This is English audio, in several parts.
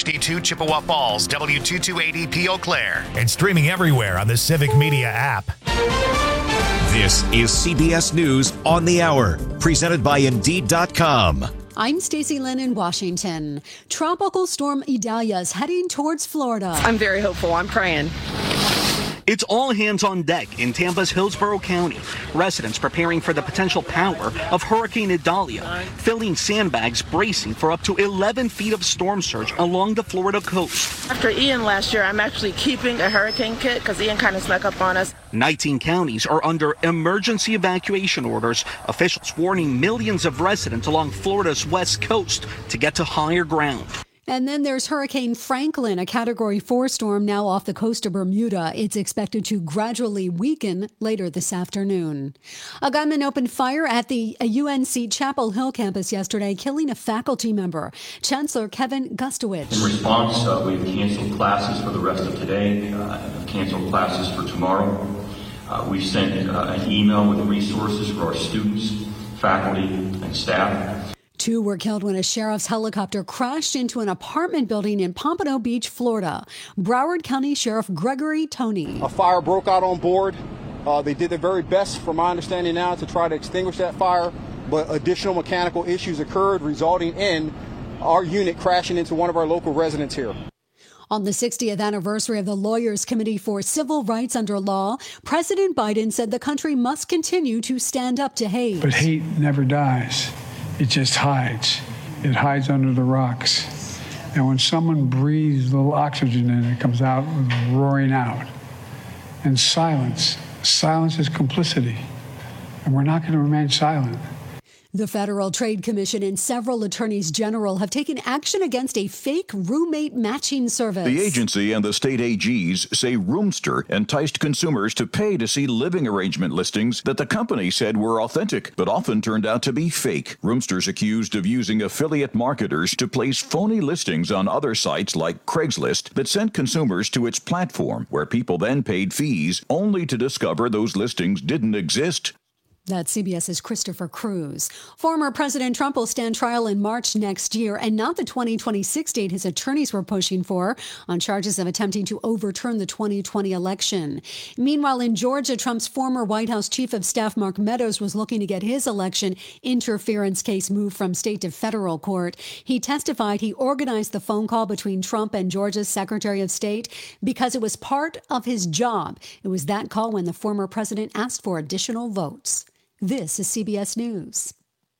HD2 Chippewa Falls, W2280p Eau Claire, and streaming everywhere on the Civic Media app. This is CBS News on the Hour, presented by Indeed.com. I'm Stacey Lynn in Washington. Tropical storm Idalia is heading towards Florida. I'm very hopeful. I'm praying. It's all hands on deck in Tampa's Hillsborough County. Residents preparing for the potential power of Hurricane Idalia, filling sandbags bracing for up to 11 feet of storm surge along the Florida coast. After Ian last year, I'm actually keeping a hurricane kit because Ian kind of snuck up on us. 19 counties are under emergency evacuation orders, officials warning millions of residents along Florida's west coast to get to higher ground. And then there's Hurricane Franklin, a Category 4 storm now off the coast of Bermuda. It's expected to gradually weaken later this afternoon. A gunman opened fire at the UNC Chapel Hill campus yesterday, killing a faculty member. Chancellor Kevin Gustowicz. In response, we've canceled classes for the rest of today, canceled classes for tomorrow. We've sent an email with resources for our students, faculty, and staff. 2 were killed when a sheriff's helicopter crashed into an apartment building in Pompano Beach, Florida. Broward County Sheriff Gregory Toney. A fire broke out on board. They did their very best, from my understanding now, to try to extinguish that fire, but additional mechanical issues occurred, resulting in our unit crashing into one of our local residents here. On the 60th anniversary of the Lawyers Committee for Civil Rights Under Law, President Biden said the country must continue to stand up to hate. But hate never dies. It just hides. It hides under the rocks. And when someone breathes a little oxygen in, it comes out with roaring out. And silence is complicity. And we're not going to remain silent. The Federal Trade Commission and several attorneys general have taken action against a fake roommate matching service. The agency and the state AGs say Roomster enticed consumers to pay to see living arrangement listings that the company said were authentic, but often turned out to be fake. Roomster's accused of using affiliate marketers to place phony listings on other sites like Craigslist that sent consumers to its platform, where people then paid fees only to discover those listings didn't exist. That's CBS's Christopher Cruz. Former President Trump will stand trial in March next year, and not the 2026 date his attorneys were pushing for, on charges of attempting to overturn the 2020 election. Meanwhile, in Georgia, Trump's former White House Chief of Staff Mark Meadows was looking to get his election interference case moved from state to federal court. He testified he organized the phone call between Trump and Georgia's Secretary of State because it was part of his job. It was that call when the former president asked for additional votes. This is CBS News.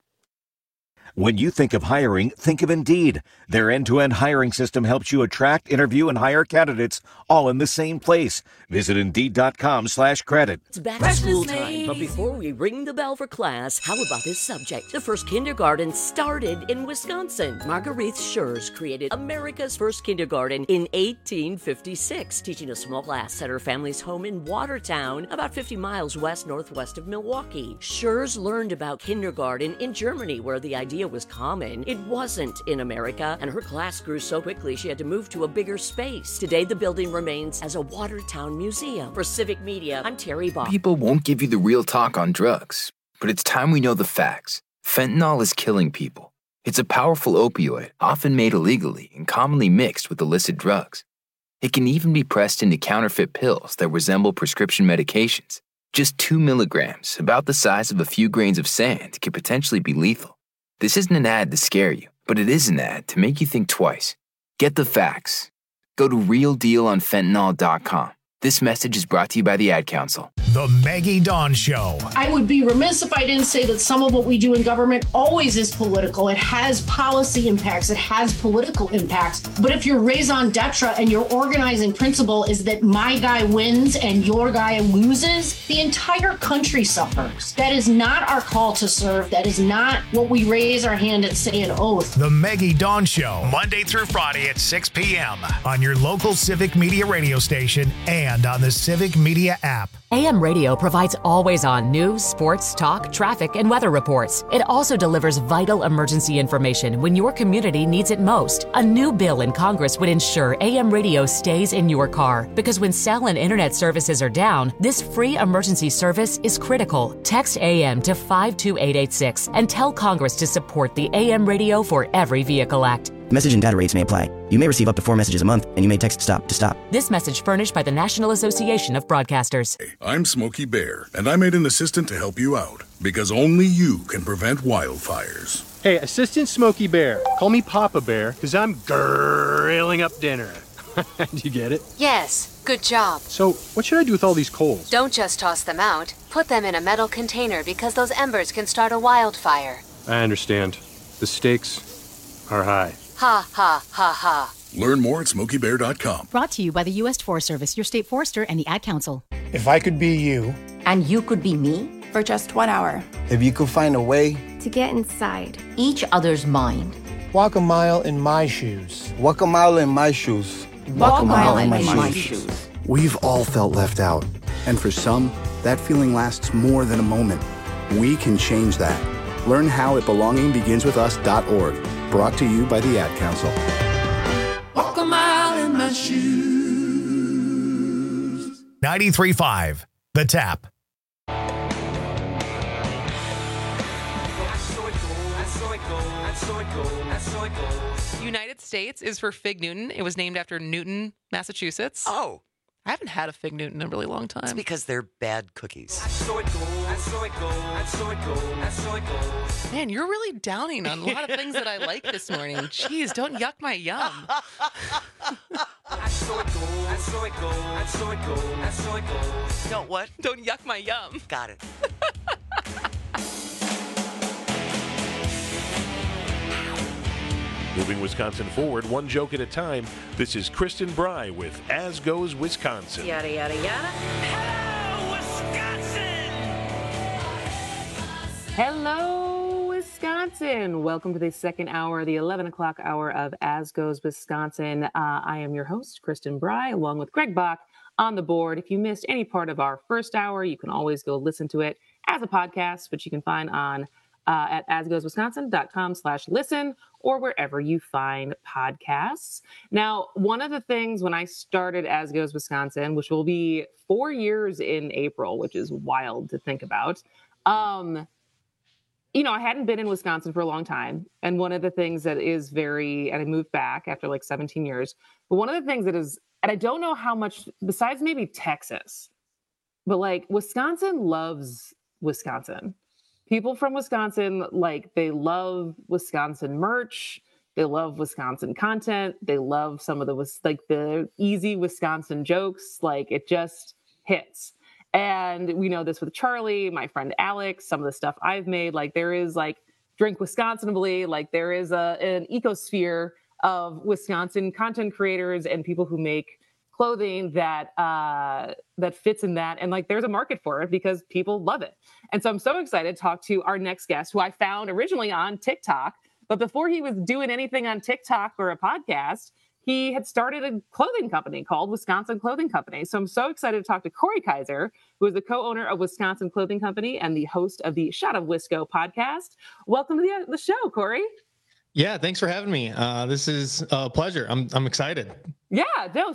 When you think of hiring, think of Indeed. Their end-to-end hiring system helps you attract, interview, and hire candidates all in the same place. Visit Indeed.com/credit. It's back to school time, but before we ring the bell for class, how about this subject? The first kindergarten started in Wisconsin. Marguerite Schurz created America's first kindergarten in 1856, teaching a small class at her family's home in Watertown, about 50 miles west-northwest of Milwaukee. Schurz learned about kindergarten in Germany, where the idea was common. It wasn't in America, and her class grew so quickly she had to move to a bigger space. Today, the building remains as a Watertown museum. For Civic Media, I'm Terry Bob. People won't give you the real talk on drugs, but it's time we know the facts. Fentanyl is killing people. It's a powerful opioid, often made illegally and commonly mixed with illicit drugs. It can even be pressed into counterfeit pills that resemble prescription medications. Just 2 milligrams, about the size of a few grains of sand, could potentially be lethal. This isn't an ad to scare you, but it is an ad to make you think twice. Get the facts. Go to realdealonfentanyl.com. This message is brought to you by the Ad Council. The Maggie Dawn Show. I would be remiss if I didn't say that some of what we do in government always is political. It has policy impacts. It has political impacts. But if your raison d'etre and your organizing principle is that my guy wins and your guy loses, the entire country suffers. That is not our call to serve. That is not what we raise our hand and say an oath. The Maggie Dawn Show, Monday through Friday at 6 p.m. on your local Civic Media radio station and on the Civic Media app. AM radio provides always-on news, sports, talk, traffic, and weather reports. It also delivers vital emergency information when your community needs it most. A new bill in Congress would ensure AM radio stays in your car, because when cell and internet services are down, this free emergency service is critical. Text AM to 52886 and tell Congress to support the AM Radio for Every Vehicle Act. Message and data rates may apply. You may receive up to 4 messages a month, and you may text STOP to stop. This message furnished by the National Association of Broadcasters. I'm Smokey Bear, and I made an assistant to help you out, because only you can prevent wildfires. Hey, Assistant Smokey Bear. Call me Papa Bear, because I'm grilling up dinner. Do you get it? Yes, good job. So, what should I do with all these coals? Don't just toss them out. Put them in a metal container, because those embers can start a wildfire. I understand. The stakes are high. Ha, ha, ha, ha. Learn more at SmokeyBear.com. Brought to you by the U.S. Forest Service, your state forester, and the Ad Council. If I could be you. And you could be me. For just 1 hour. If you could find a way. To get inside. Each other's mind. Walk a mile in my shoes. Walk a mile in my shoes. Walk a mile in my shoes. We've all felt left out. And for some, that feeling lasts more than a moment. We can change that. Learn how at belongingbeginswithus.org. Brought to you by the Ad Council. Walk a mile in my shoes. 93.5, The Tap. United States is for Fig Newton. It was named after Newton, Massachusetts. Oh. I haven't had a Fig Newton in a really long time. It's because they're bad cookies. Man, you're really downing on a lot of things that I like this morning. Jeez, don't yuck my yum. Don't what? Don't yuck my yum. Got it. Moving Wisconsin forward, one joke at a time. This is Kristen Bry with As Goes Wisconsin. Yada, yada, yada. Hello, Wisconsin. Welcome to the second hour, the 11 o'clock hour of As Goes Wisconsin. I am your host, Kristen Bry, along with Greg Bach on the board. If you missed any part of our first hour, you can always go listen to it as a podcast, which you can find on at asgoeswisconsin.com/listen or wherever you find podcasts. Now, one of the things when I started As Goes Wisconsin, which will be 4 years in April, which is wild to think about, I hadn't been in Wisconsin for a long time. And one of the things that is and I moved back after like 17 years, but one of the things that is, and I don't know how much, besides maybe Texas, but like Wisconsin loves Wisconsin. People from Wisconsin, they love Wisconsin merch. They love Wisconsin content. They love some of the easy Wisconsin jokes. It just hits. And we know this with Charlie, my friend Alex, some of the stuff I've made. There is Drink Wisconsinably. There is an ecosphere of Wisconsin content creators and people who make clothing that fits in that. And there's a market for it because people love it. And so I'm so excited to talk to our next guest, who I found originally on TikTok. But before he was doing anything on TikTok or a podcast, he had started a clothing company called Wisconsin Clothing Company. So I'm so excited to talk to Corey Kaiser, who is the co-owner of Wisconsin Clothing Company and the host of the Shot of Wisco podcast. Welcome to the show, Corey. Yeah, thanks for having me. This is a pleasure. I'm excited. Yeah, no.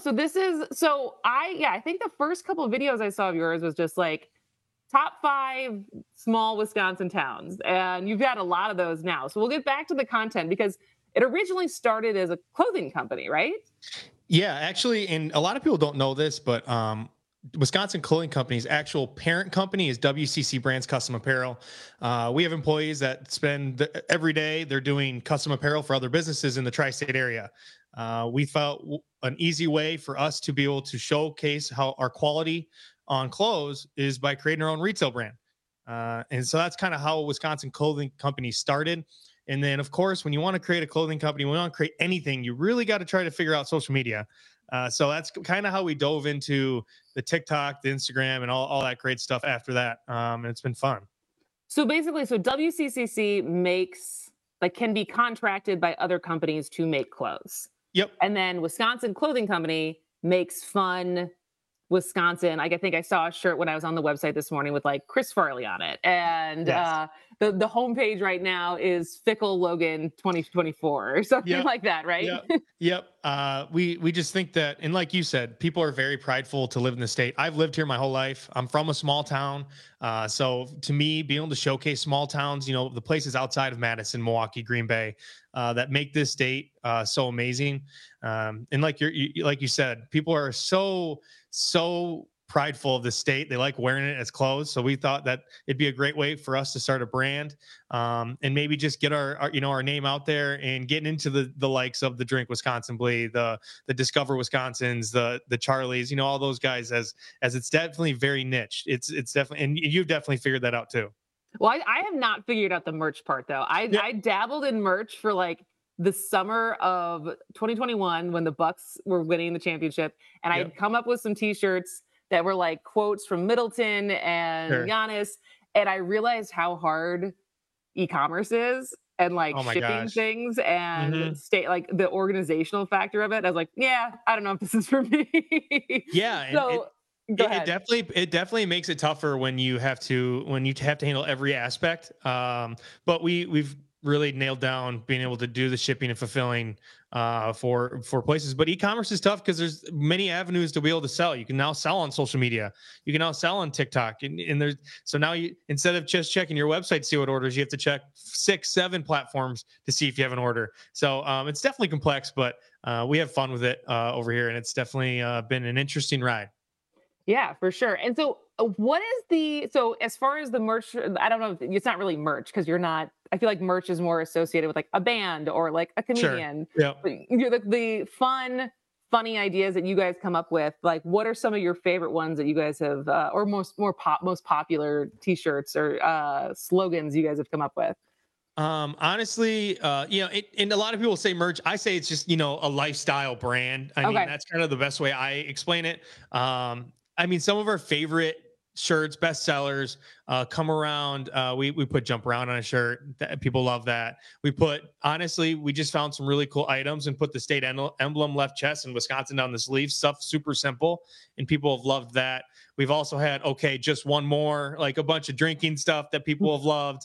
So I think the first couple of videos I saw of yours was just top 5 small Wisconsin towns. And you've got a lot of those now. So we'll get back to the content because it originally started as a clothing company, right? Yeah, actually, and a lot of people don't know this, but Wisconsin Clothing Company's actual parent company is WCC Brands Custom Apparel. We have employees that spend every day, they're doing custom apparel for other businesses in the tri-state area. We felt an easy way for us to be able to showcase how our quality on clothes is by creating our own retail brand. And so that's kind of how Wisconsin Clothing Company started. And then, of course, when you want to create a clothing company, when you want to create anything, you really got to try to figure out social media. So that's kind of how we dove into the TikTok, the Instagram, and all that great stuff after that. And it's been fun. So basically, WCCC can be contracted by other companies to make clothes. Yep. And then Wisconsin Clothing Company makes fun Wisconsin. Like, I think I saw a shirt when I was on the website this morning with like Chris Farley on it. And the homepage right now is Fickle Logan 2024 or something like that, right? Yep. We just think that, and like you said, people are very prideful to live in the state. I've lived here my whole life. I'm from a small town. So to me, being able to showcase small towns, the places outside of Madison, Milwaukee, Green Bay, that make this state so amazing. And like you said, people are so prideful of the state. They like wearing it as clothes. So we thought that it'd be a great way for us to start a brand, and maybe just get our name out there and getting into the likes of the Drink Wisconsin Bleed, the Discover Wisconsins, the Charlies, all those guys, as it's definitely very niche. It's definitely, and you've definitely figured that out too. Well, I have not figured out the merch part though. I dabbled in merch for like the summer of 2021 when the Bucks were winning the championship, and I had come up with some T-shirts that were like quotes from Middleton and Giannis, and I realized how hard e-commerce is and like shipping things and like the organizational factor of it. I was like, yeah, I don't know if this is for me. Yeah. So it definitely makes it tougher when you have to handle every aspect. But we've really nailed down being able to do the shipping and fulfilling for places. But e-commerce is tough because there's many avenues to be able to sell. You can now sell on social media. You can now sell on TikTok. And there's, so now you, instead of just checking your website to see what orders, you have to check 6-7 platforms to see if you have an order. So it's definitely complex, but we have fun with it over here. And it's definitely been an interesting ride. Yeah, for sure. And so so as far as the merch, I don't know, it's not really merch because I feel like merch is more associated with like a band or like a comedian. Sure. Yeah. The funny ideas that you guys come up with, like what are some of your favorite ones that you guys have, or most popular T-shirts or slogans you guys have come up with? Honestly, and a lot of people say merch. I say it's just, a lifestyle brand. I mean, that's kind of the best way I explain it. Some of our favorite shirts, best sellers, come around. We put Jump Around on a shirt. People love that. We just found some really cool items and put the state emblem, left chest, and Wisconsin down the sleeve. Stuff super simple, and people have loved that. We've also had just one more, like a bunch of drinking stuff that people have loved.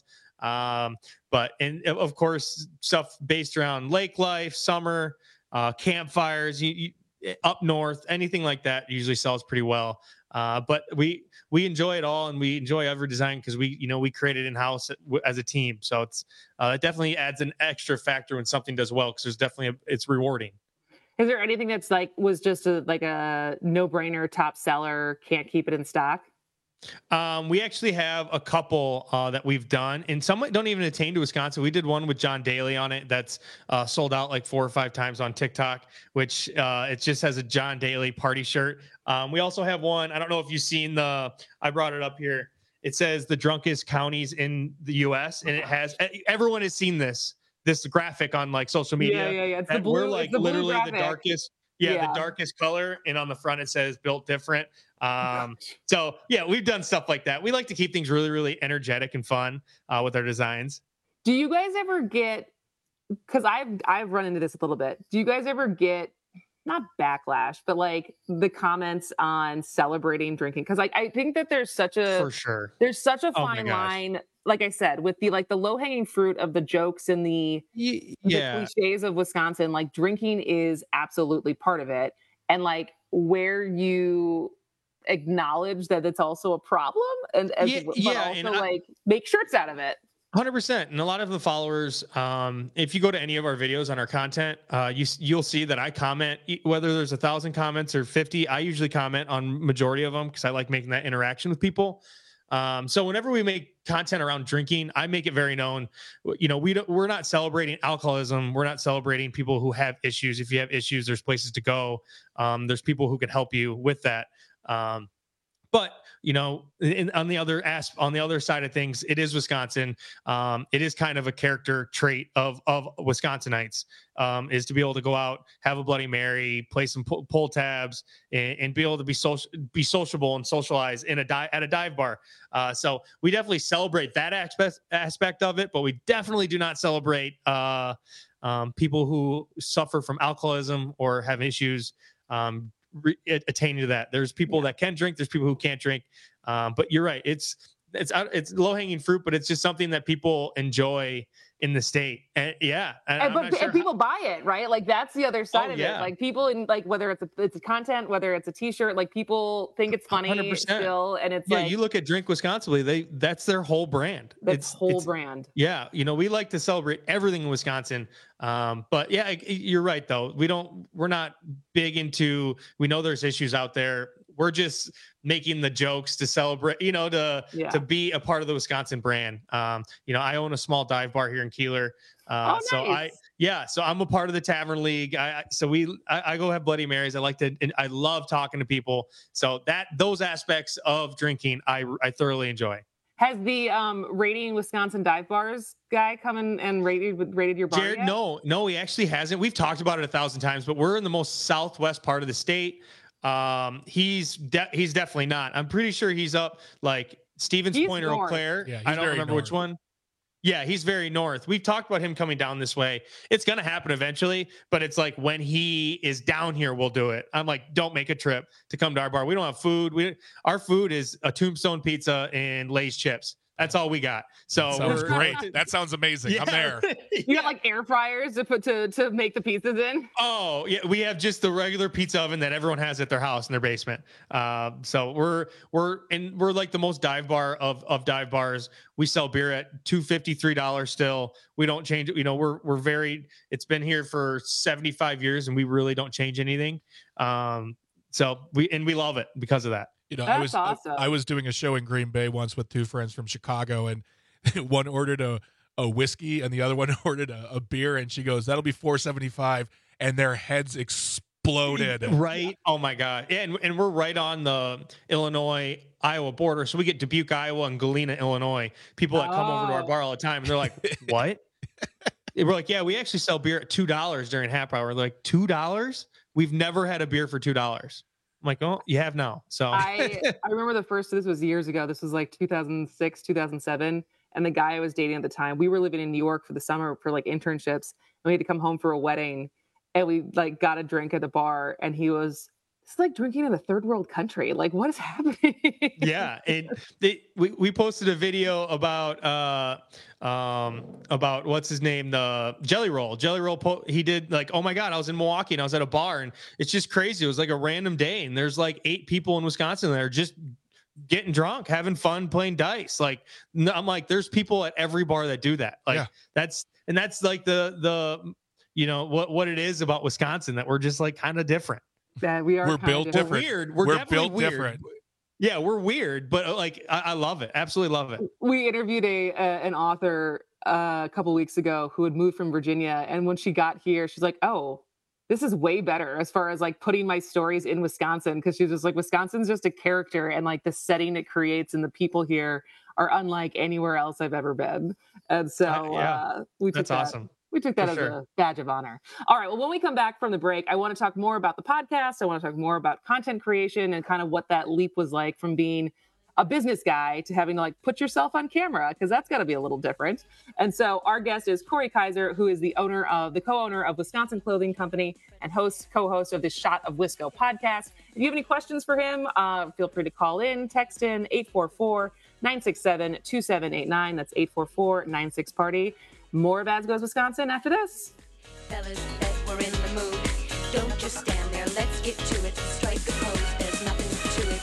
And of course, stuff based around lake life, summer, campfires, up north, anything like that usually sells pretty well. But we enjoy it all, and we enjoy every design because we create it in-house as a team. So it definitely adds an extra factor when something does well, because it's rewarding. Is there anything that's was just a no-brainer top seller, can't keep it in stock? We actually have a couple that we've done, and some don't even attain to Wisconsin. We did one with John Daly on it that's sold out like 4 or 5 times on TikTok, which it just has a John Daly party shirt. We also have one, I don't know if you've seen I brought it up here. It says the drunkest counties in the U.S., and it has, everyone has seen this graphic on like social media. Yeah. It's the blue, we're like literally the darkest. Yeah, the darkest color, and on the front it says built different. So yeah, we've done stuff like that. We like to keep things really, really energetic and fun with our designs. Do you guys ever get, because I've run into this a little bit, do you guys ever get, not backlash, but like the comments on celebrating drinking? Because I think that there's such a, for sure, there's such a fine line, like I said, with the low hanging fruit of the jokes and the cliches of Wisconsin. Like drinking is absolutely part of it, and like where you acknowledge that it's also a problem, and make shirts out of it. 100%. And a lot of the followers, if you go to any of our videos on our content, you'll see that I comment, whether there's 1,000 comments or 50, I usually comment on majority of them because I like making that interaction with people. So whenever we make content around drinking, I make it very known, we're not celebrating alcoholism. We're not celebrating people who have issues. If you have issues, there's places to go. There's people who can help you with that. But on the other side of things, it is Wisconsin. It is kind of a character trait of Wisconsinites, is to be able to go out, have a Bloody Mary, play some pull tabs, and be able to be sociable and socialize at a dive bar. So we definitely celebrate that aspect of it, but we definitely do not celebrate people who suffer from alcoholism or have issues. attaining to that. There's people that can drink. There's people who can't drink. But you're right. It's low hanging fruit, but it's just something that people enjoy in the state. And and people buy it, right? Like that's the other side of it. Like people in like, whether it's a content, whether it's a t-shirt, like people think it's funny 100%. Still. And it's you look at Drink Wisconsin, that's their whole brand. It's brand. Yeah. We like to celebrate everything in Wisconsin. But yeah, you're right though. We're not big into, we know there's issues out there. We're just making the jokes to celebrate, to be a part of the Wisconsin brand. I own a small dive bar here in Keeler. Nice. So I'm a part of the Tavern League. I go have Bloody Marys. I love talking to people. So those aspects of drinking, I thoroughly enjoy. Has the Rating Wisconsin Dive Bars guy come in and rated your bar Jared, yet? No, he actually hasn't. We've talked about it 1,000 times, but we're in the most southwest part of the state. He's definitely not. I'm pretty sure he's up like Stevens Point or Eau Claire. Yeah, I don't remember which one. Yeah, he's very north. We've talked about him coming down this way. It's going to happen eventually, but it's like when he is down here, we'll do it. I'm like, don't make a trip to come to our bar. We don't have food. Our food is a Tombstone pizza and Lay's chips. That's all we got. So sounds great. That sounds amazing. Yeah. I'm there. You got like air fryers to put to make the pizzas in? Oh yeah, we have just the regular pizza oven that everyone has at their house in their basement. So we're like the most dive bar of dive bars. We sell beer at $2.50, $3 still. We don't change it. We're very. It's been here for 75 years, and we really don't change anything. So we love it because of that. That's awesome. I was doing a show in Green Bay once with two friends from Chicago, and one ordered a whiskey and the other one ordered a beer, and she goes, "That'll be $4.75," and their heads exploded. Right? Oh my God! Yeah, and we're right on the Illinois-Iowa border, so we get Dubuque, Iowa, and Galena, Illinois. People that come over to our bar all the time, and they're like, "What?" We're like, "Yeah, we actually sell beer at $2 during happy hour." They're like, $2? We've never had a beer for $2. I'm like, oh, you have now. So I remember this was years ago. This was like 2006, 2007. And the guy I was dating at the time, we were living in New York for the summer for like internships. And we had to come home for a wedding. And we like got a drink at the bar. And he was, it's like drinking in a third world country. Like, what is happening? Yeah. We posted a video about what's his name, the Jelly Roll. He did like, oh my God, I was in Milwaukee and I was at a bar, and it's just crazy. It was like a random day, and there's like 8 people in Wisconsin that are just getting drunk, having fun, playing dice. Like, I'm like, there's people at every bar that do that. Like that's like the what it is about Wisconsin, that we're just like kind of different. That we're built different. We're built weird. different. Yeah, we're weird, but like I love it. Absolutely love it. We interviewed an author a couple weeks ago who had moved from Virginia, and when she got here, she's like, "Oh, this is way better as far as like putting my stories in Wisconsin," because she's just like, Wisconsin's just a character, and like the setting it creates and the people here are unlike anywhere else I've ever been. And so that's awesome. We took that as a badge of honor. All right. Well, when we come back from the break, I want to talk more about the podcast. I want to talk more about content creation and kind of what that leap was like from being a business guy to having to like put yourself on camera, because that's got to be a little different. And so our guest is Corey Kaiser, who is the co-owner of Wisconsin Clothing Company and co-host of the Shot of Wisco podcast. If you have any questions for him, feel free to call in, text in 844-967-2789. That's 844-96-PARTY. More of As Goes Wisconsin after this. Fellas, we're in the mood. Don't just stand there. Let's get to it. Strike a pose. There's nothing to it.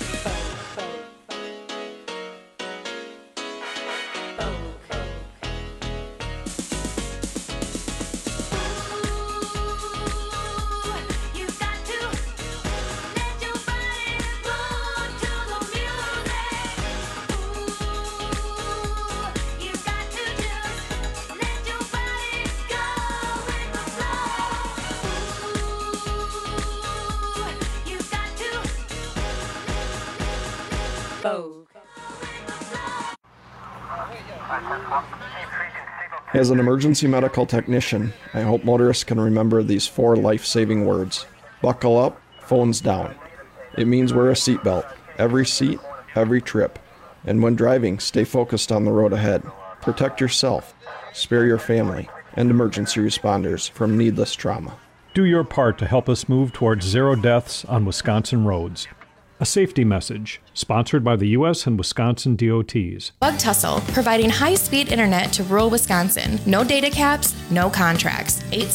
As an emergency medical technician, I hope motorists can remember these 4 life-saving words. Buckle up, phones down. It means wear a seatbelt, every seat, every trip. And when driving, stay focused on the road ahead. Protect yourself, spare your family, and emergency responders from needless trauma. Do your part to help us move towards 0 deaths on Wisconsin roads. A safety message, sponsored by the U.S. and Wisconsin DOTs. Bug Tussle, providing high-speed internet to rural Wisconsin. No data caps, no contracts.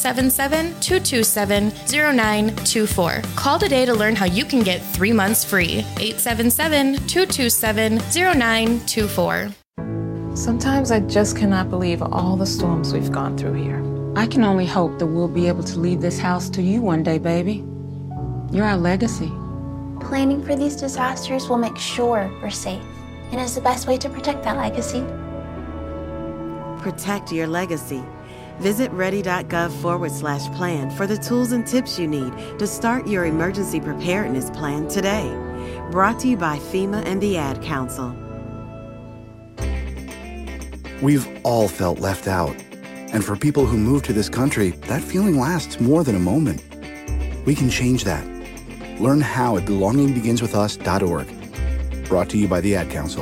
877-227-0924. Call today to learn how you can get 3 months free. 877-227-0924. Sometimes I just cannot believe all the storms we've gone through here. I can only hope that we'll be able to leave this house to you one day, baby. You're our legacy. Planning for these disasters will make sure we're safe, and is the best way to protect that legacy. Protect your legacy. Visit ready.gov/plan for the tools and tips you need to start your emergency preparedness plan today. Brought to you by FEMA and the Ad Council. We've all felt left out. And for people who move to this country, that feeling lasts more than a moment. We can change that. Learn how at belongingbeginswithus.org. Brought to you by the Ad Council.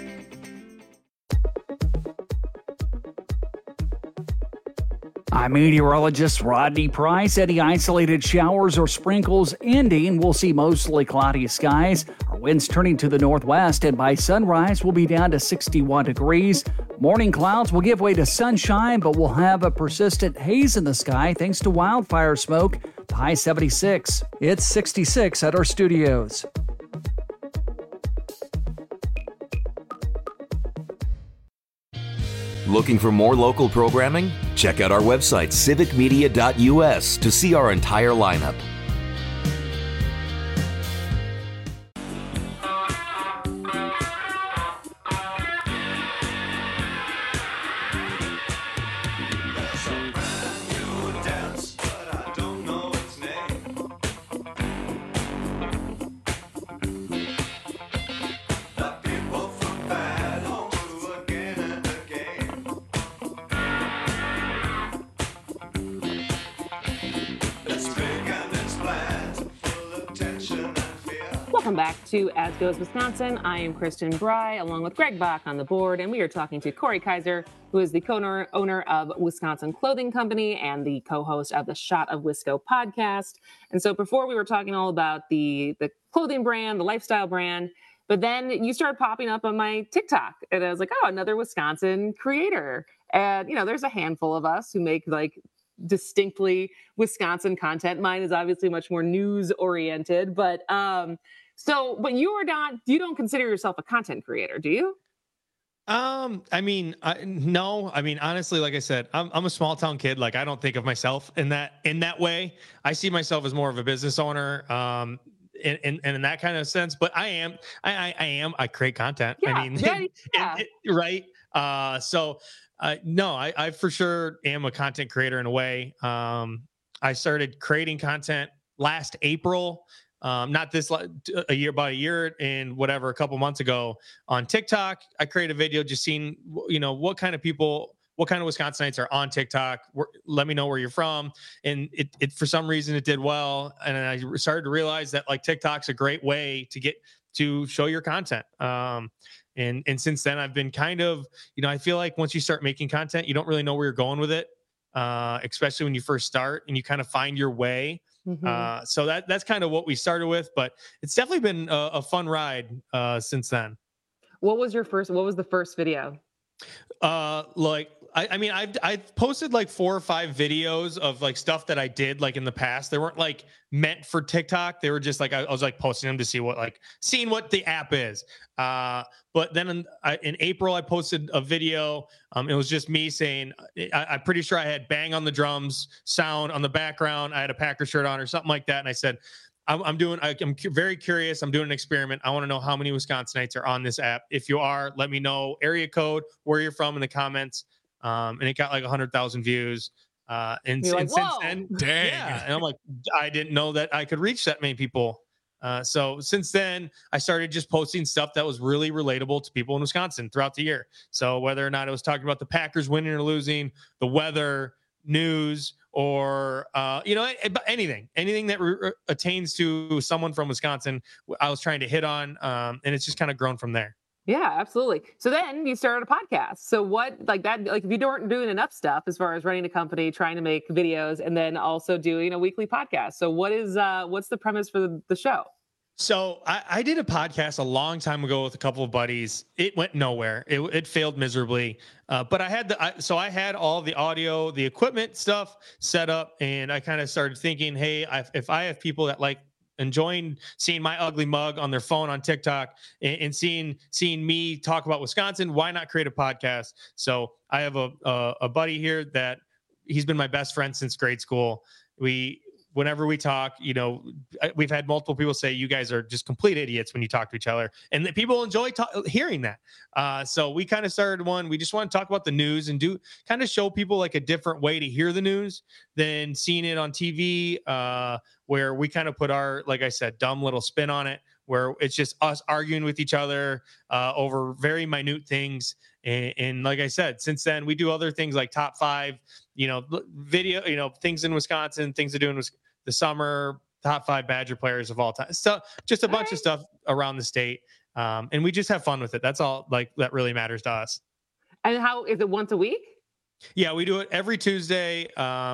I'm meteorologist Rodney Price. Any isolated showers or sprinkles ending. We'll see mostly cloudy skies. Our winds turning to the northwest, and by sunrise, we'll be down to 61 degrees. Morning clouds will give way to sunshine, but we'll have a persistent haze in the sky thanks to wildfire smoke. The high 76. It's 66 at our studios. Looking for more local programming? Check out our website, civicmedia.us, to see our entire lineup. Welcome back to As Goes Wisconsin. I am Kristen Bry, along with Greg Bach on the board, and we are talking to Corey Kaiser, who is the owner of Wisconsin Clothing Company and the co-host of the Shot of Wisco podcast. And so before we were talking all about the clothing brand, the lifestyle brand, but then you started popping up on my TikTok, and I was like, oh, another Wisconsin creator. And, you know, there's a handful of us who make like distinctly Wisconsin content. Mine is obviously much more news oriented, but but you don't consider yourself a content creator, do you? No. I mean, honestly, like I said, I'm a small town kid. Like, I don't think of myself in that way. I see myself as more of a business owner, in that kind of sense. But I create content. Yeah, I mean, right. No, I for sure am a content creator in a way. I started creating content last April. Not this about a year and whatever, a couple months ago on TikTok. I created a video just seeing, what kind of Wisconsinites are on TikTok. Let me know where you're from. And it for some reason it did well. And I started to realize that like TikTok's a great way to show your content. And since then I've been kind of, I feel like once you start making content, you don't really know where you're going with it. Especially when you first start and you kind of find your way. Mm-hmm. So that's kind of what we started with, but it's definitely been a fun ride since then. What was the first video? I've posted like 4 or 5 videos of like stuff that I did like in the past. They weren't like meant for TikTok. They were just like, I was like posting them to seeing what the app is. But then in April, I posted a video. It was just me saying, I'm pretty sure I had Bang on the Drums sound on the background. I had a Packer shirt on or something like that. And I said, I'm very curious. I'm doing an experiment. I want to know how many Wisconsinites are on this app. If you are, let me know area code, where you're from in the comments. And it got like 100,000 views. And since then, dang. Yeah, and I'm like, I didn't know that I could reach that many people. So since then, I started just posting stuff that was really relatable to people in Wisconsin throughout the year. So whether or not I was talking about the Packers winning or losing, the weather, news, or anything that attains to someone from Wisconsin, I was trying to hit on, and it's just kind of grown from there. Yeah, absolutely. So then you started a podcast. So what, like that, like if you weren't doing enough stuff as far as running a company, trying to make videos, and then also doing a weekly podcast. So what's the premise for the show? So I did a podcast a long time ago with a couple of buddies. It went nowhere. It failed miserably. But I had all the audio, the equipment stuff set up, and I kind of started thinking, hey, if I have people that like enjoying seeing my ugly mug on their phone on TikTok and seeing me talk about Wisconsin, why not create a podcast? So I have a buddy here that he's been my best friend since grade school. Whenever we talk, we've had multiple people say you guys are just complete idiots when you talk to each other, and people enjoy hearing that. So we kind of started one. We just want to talk about the news and kind of show people like a different way to hear the news than seeing it on TV, where we kind of put our, like I said, dumb little spin on it, where it's just us arguing with each other over very minute things. And like I said, since then we do other things like top 5, video, things in Wisconsin, things to do in the summer, top 5 Badger players of all time. So just a bunch of stuff around the state. And we just have fun with it. That's all that really matters to us. And how is it, once a week? Yeah, we do it every Tuesday,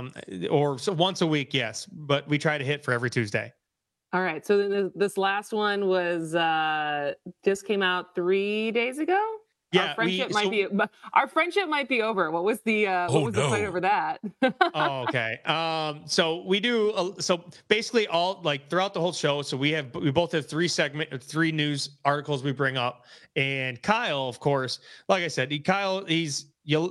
or so once a week. Yes. But we try to hit for every Tuesday. All right. So then this last one was just came out 3 days ago. Yeah, our friendship might be over. What was the the fight over that? Oh, okay. So we do. So basically, all like throughout the whole show. So we both have 3 news articles we bring up, and Kyle, of course, like I said, he's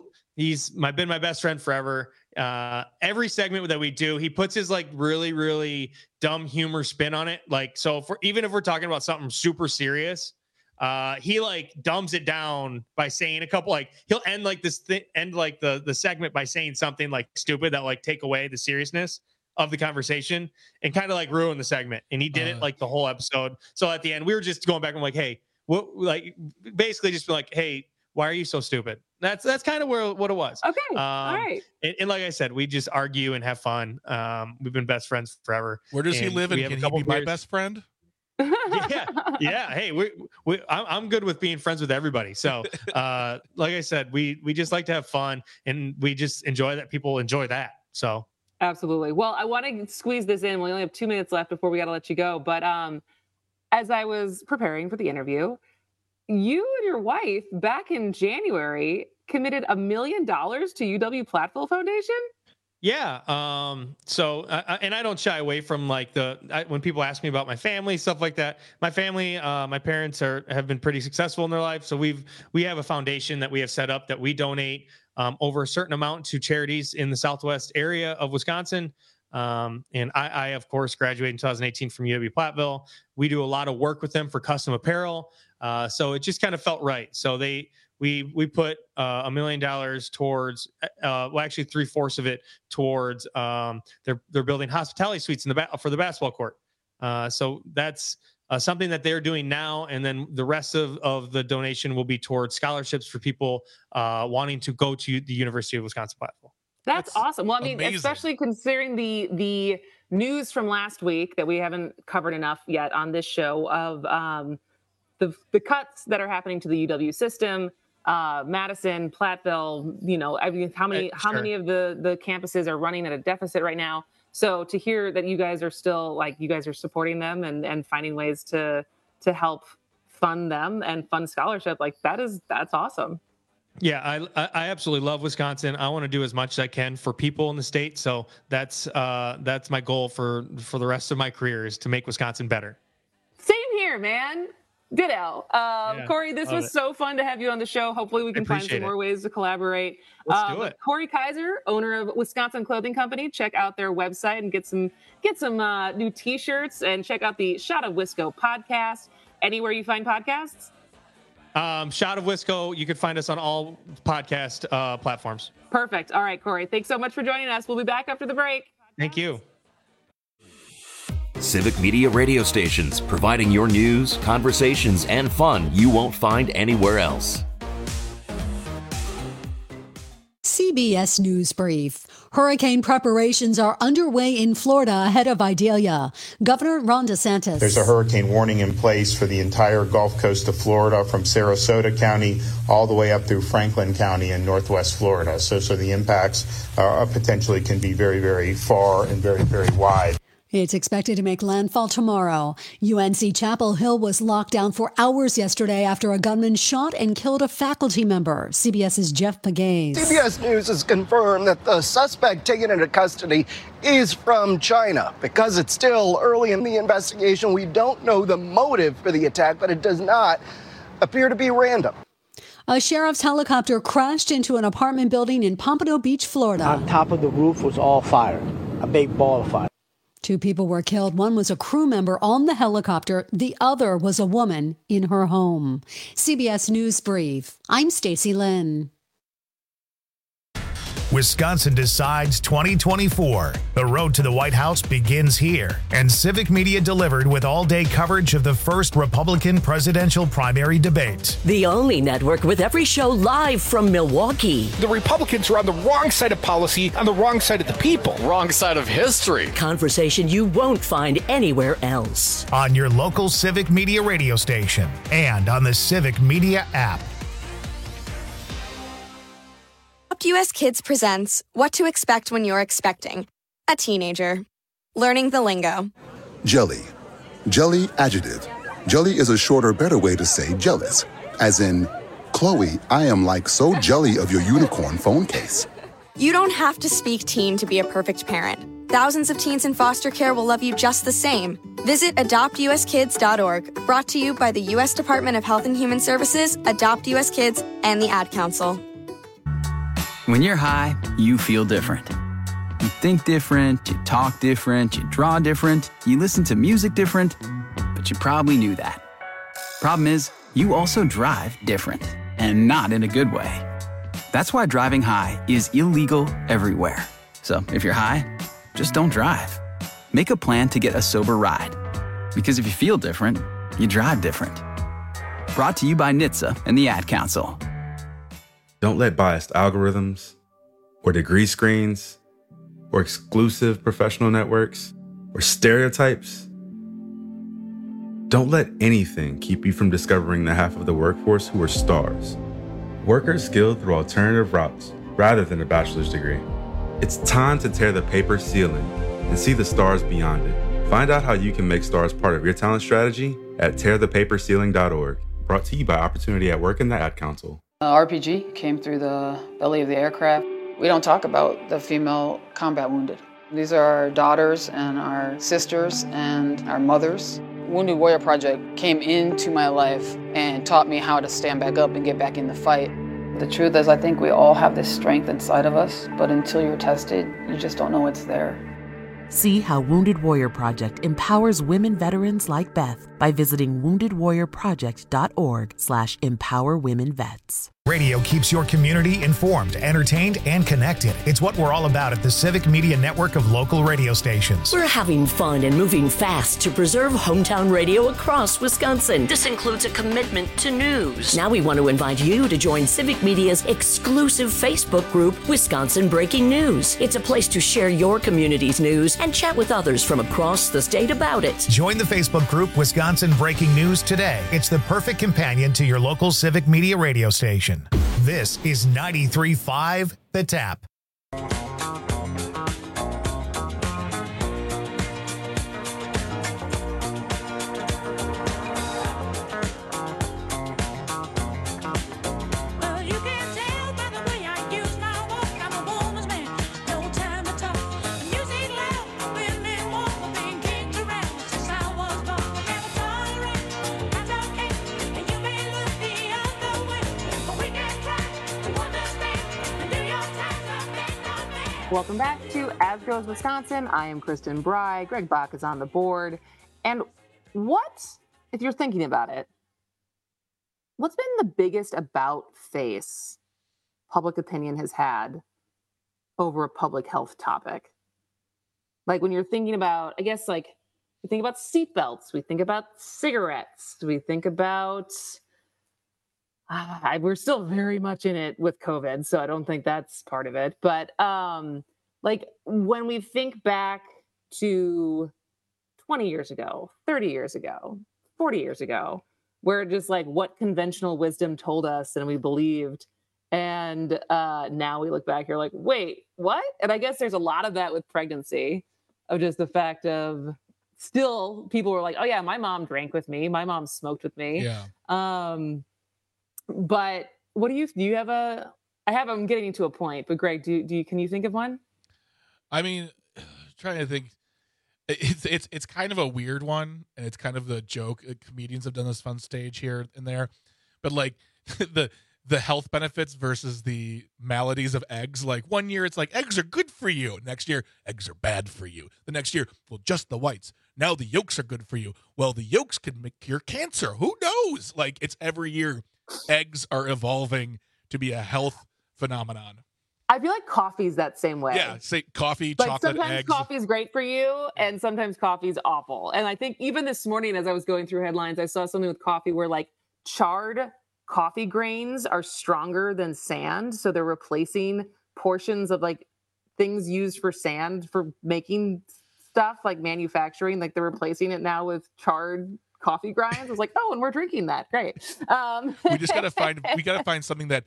been my best friend forever. Every segment that we do, he puts his like really, really dumb humor spin on it. Like, so even if we're talking about something super serious, he like dumbs it down by saying a couple, like he'll end like the segment by saying something like stupid that like take away the seriousness of the conversation and kind of like ruin the segment. And he did it like the whole episode. So at the end, we were just going back and like, hey, what, like basically just like, hey, why are you so stupid? That's kind of what it was. Okay. All right. And like I said, we just argue and have fun. We've been best friends forever. Where does he live? And can he be my best friend? Yeah. Hey, I'm good with being friends with everybody. So, like I said, we just like to have fun, and we just enjoy that people enjoy that. So, absolutely. Well, I want to squeeze this in. We only have 2 minutes left before we got to let you go. But as I was preparing for the interview, you and your wife back in January committed $1 million to UW Platteville Foundation. Yeah. So, and I don't shy away from like when people ask me about my family, stuff like that. My family, my parents have been pretty successful in their life. So we have a foundation that we have set up that we donate over a certain amount to charities in the Southwest area of Wisconsin. And I of course graduated in 2018 from UW Platteville. We do a lot of work with them for custom apparel. So it just kind of felt right. So we put $1 million towards, actually 3/4 of it towards they're building hospitality suites for the basketball court. So that's something that they're doing now, and then the rest of the donation will be towards scholarships for people wanting to go to the University of Wisconsin-Platteville. That's awesome. Well, I mean, amazing. Especially considering the news from last week that we haven't covered enough yet on this show of the cuts that are happening to the UW system. Madison, Platteville, I mean, how many of the campuses are running at a deficit right now? So to hear that you guys are still you guys are supporting them and finding ways to help fund them and fund scholarship, that's awesome. Yeah, I absolutely love Wisconsin. I want to do as much as I can for people in the state. So that's my goal for the rest of my career, is to make Wisconsin better. Same here, man. Ditto. Corey, this was so fun to have you on the show. Hopefully we can find some more ways to collaborate. Let's do it. Corey Kaiser, owner of Wisconsin Clothing Company. Check out their website and get some new t-shirts, and check out the Shot of Wisco podcast. Anywhere you find podcasts? Shot of Wisco. You can find us on all podcast platforms. Perfect. All right, Corey. Thanks so much for joining us. We'll be back after the break. Thank you. Civic Media radio stations, providing your news, conversations, and fun you won't find anywhere else. CBS News Brief. Hurricane preparations are underway in Florida ahead of Idalia. Governor Ron DeSantis. There's a hurricane warning in place for the entire Gulf Coast of Florida, from Sarasota County all the way up through Franklin County in Northwest Florida. So the impacts potentially can be very, very far and very, very wide. It's expected to make landfall tomorrow. UNC Chapel Hill was locked down for hours yesterday after a gunman shot and killed a faculty member. CBS's Jeff Pegues. CBS News has confirmed that the suspect taken into custody is from China. Because it's still early in the investigation, we don't know the motive for the attack, but it does not appear to be random. A sheriff's helicopter crashed into an apartment building in Pompano Beach, Florida. On top of the roof was all fire, a big ball of fire. 2 people were killed. One was a crew member on the helicopter. The other was a woman in her home. CBS News Brief. I'm Stacey Lynn. Wisconsin decides 2024. The road to the White House begins here, and Civic Media delivered with all-day coverage of the first Republican presidential primary debate. The only network with every show live from Milwaukee. The Republicans are on the wrong side of policy, on the wrong side of the people. Wrong side of history. Conversation you won't find anywhere else. On your local Civic Media radio station and on the Civic Media app. US Kids presents What to Expect When You're Expecting a Teenager. Learning the lingo. Jelly. Jelly adjective. Jelly is a shorter, better way to say jealous. As in, Chloe, I am like so jelly of your unicorn phone case. You don't have to speak teen to be a perfect parent. Thousands of teens in foster care will love you just the same. Visit adoptuskids.org. Brought to you by the U.S. Department of Health and Human Services, Adopt U.S. Kids, and the Ad Council. When you're high, you feel different. You think different, you talk different, you draw different, you listen to music different, but you probably knew that. Problem is, you also drive different, and not in a good way. That's why driving high is illegal everywhere. So if you're high, just don't drive. Make a plan to get a sober ride. Because if you feel different, you drive different. Brought to you by NHTSA and the Ad Council. Don't let biased algorithms or degree screens or exclusive professional networks or stereotypes. Don't let anything keep you from discovering the half of the workforce who are stars. Workers skilled through alternative routes rather than a bachelor's degree. It's time to tear the paper ceiling and see the stars beyond it. Find out how you can make stars part of your talent strategy at tearthepaperceiling.org. Brought to you by Opportunity at Work and the Ad Council. RPG came through the belly of the aircraft. We don't talk about the female combat wounded. These are our daughters and our sisters and our mothers. Wounded Warrior Project came into my life and taught me how to stand back up and get back in the fight. The truth is, I think we all have this strength inside of us, but until you're tested, you just don't know it's there. See how Wounded Warrior Project empowers women veterans like Beth by visiting woundedwarriorproject.org/empowerwomenvets. Radio keeps your community informed, entertained, and connected. It's what we're all about at the Civic Media network of local radio stations. We're having fun and moving fast to preserve hometown radio across Wisconsin. This includes a commitment to news. Now we want to invite you to join Civic Media's exclusive Facebook group, Wisconsin Breaking News. It's a place to share your community's news and chat with others from across the state about it. Join the Facebook group Wisconsin Breaking News today. It's the perfect companion to your local Civic Media radio station. This is 93.5 The Tap. Welcome back to As Goes Wisconsin. I am Kristen Bry. Greg Bach is on the board. And what, if you're thinking about it, what's been the biggest about face public opinion has had over a public health topic? Like when you're thinking about, I guess, like we think about seatbelts, we think about cigarettes, we think about, we're still very much in it with COVID, so I don't think that's part of it. But like when we think back to 20 years ago, 30 years ago, 40 years ago, where just like what conventional wisdom told us and we believed. And now we look back, you're like, wait, what? And I guess there's a lot of that with pregnancy, of just the fact of still people were like, oh yeah, my mom drank with me. My mom smoked with me. Yeah. But what do you have I'm getting into a point, but Greg, can you think of one? I mean, trying to think. It's kind of a weird one, and it's kind of the joke. Comedians have done this fun stage here and there, but like the health benefits versus the maladies of eggs. Like one year it's like eggs are good for you. Next year eggs are bad for you. The next year, well, just the whites. Now the yolks are good for you. Well, the yolks can cure cancer. Who knows? Like it's every year eggs are evolving to be a health phenomenon. I feel like coffee's that same way. Yeah, say coffee, like chocolate, sometimes eggs. Coffee's great for you, and sometimes coffee's awful. And I think even this morning, as I was going through headlines, I saw something with coffee where like charred coffee grains are stronger than sand, so they're replacing portions of like things used for sand for making stuff like manufacturing. Like they're replacing it now with charred coffee grinds. I was like, oh, and we're drinking that. Great. We just gotta find something that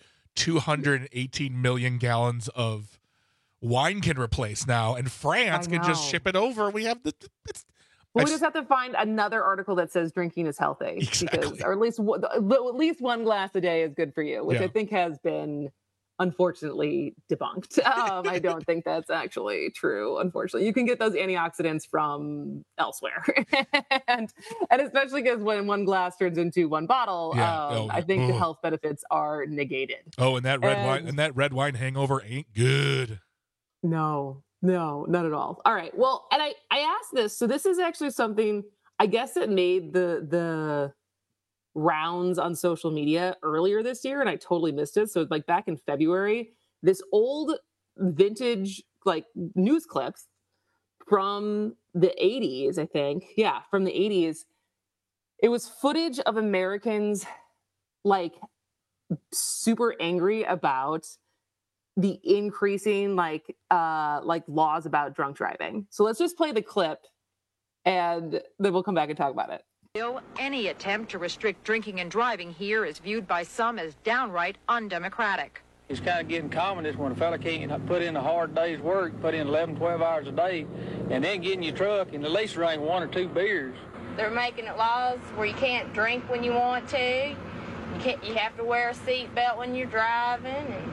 218 million gallons of wine can replace now, and France can just ship it over. We have we just have to find another article that says drinking is healthy, exactly. or at least one glass a day is good for you, which I think has been unfortunately debunked. I don't think that's actually true. Unfortunately, you can get those antioxidants from elsewhere, and especially because when one glass turns into one bottle, I think the health benefits are negated. Oh, and that red wine hangover ain't good. No, not at all. All right. Well, and I asked this, so this is actually something I guess that made the rounds on social media earlier this year, and I totally missed it. So like back in February, this old vintage like news clips from the 80s, I think. Yeah, from the 80s. It was footage of Americans like super angry about the increasing like laws about drunk driving. So let's just play the clip and then we'll come back and talk about it. Any attempt to restrict drinking and driving here is viewed by some as downright undemocratic. It's kind of getting common when a fella can't put in a hard day's work, put in 11, 12 hours a day, and then get in your truck and at least drink 1 or 2 beers. They're making it laws where you can't drink when you want to. You have to wear a seatbelt when you're driving,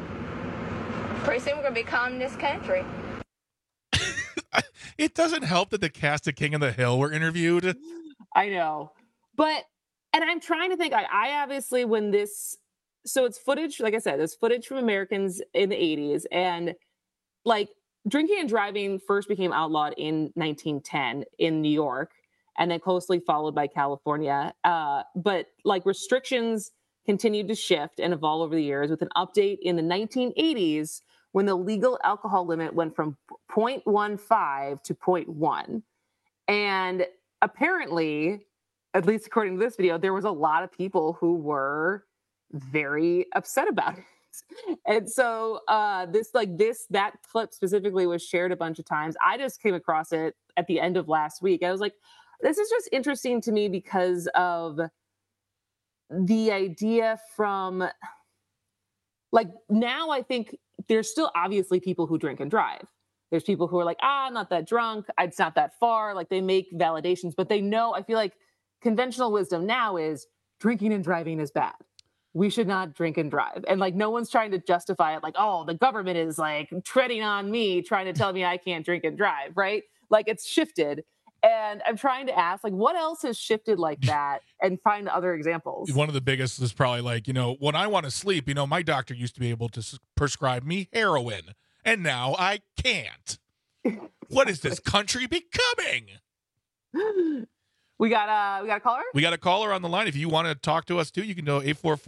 and pretty soon we're going to be communist country. It doesn't help that the cast of King of the Hill were interviewed. I know, and I'm trying to think, I obviously so it's footage, like I said, there's footage from Americans in the 80s, and like drinking and driving first became outlawed in 1910 in New York, and then closely followed by California. But like restrictions continued to shift and evolve over the years, with an update in the 1980s when the legal alcohol limit went from 0.15 to 0.1. And apparently, at least according to this video, there was a lot of people who were very upset about it. And so that clip specifically was shared a bunch of times. I just came across it at the end of last week. I was like, this is just interesting to me because of the idea from like now I think there's still obviously people who drink and drive. There's people who are like, I'm not that drunk. It's not that far. Like they make validations, but they know, I feel like conventional wisdom now is drinking and driving is bad. We should not drink and drive. And like, no one's trying to justify it. Like, oh, the government is like treading on me, trying to tell me I can't drink and drive. Right. Like it's shifted. And I'm trying to ask, like, what else has shifted like that and find other examples? One of the biggest is probably like, when I want to sleep, my doctor used to be able to prescribe me heroin. And now I can't. What is this country becoming? We got a caller? We got a caller on the line. If you want to talk to us too, you can go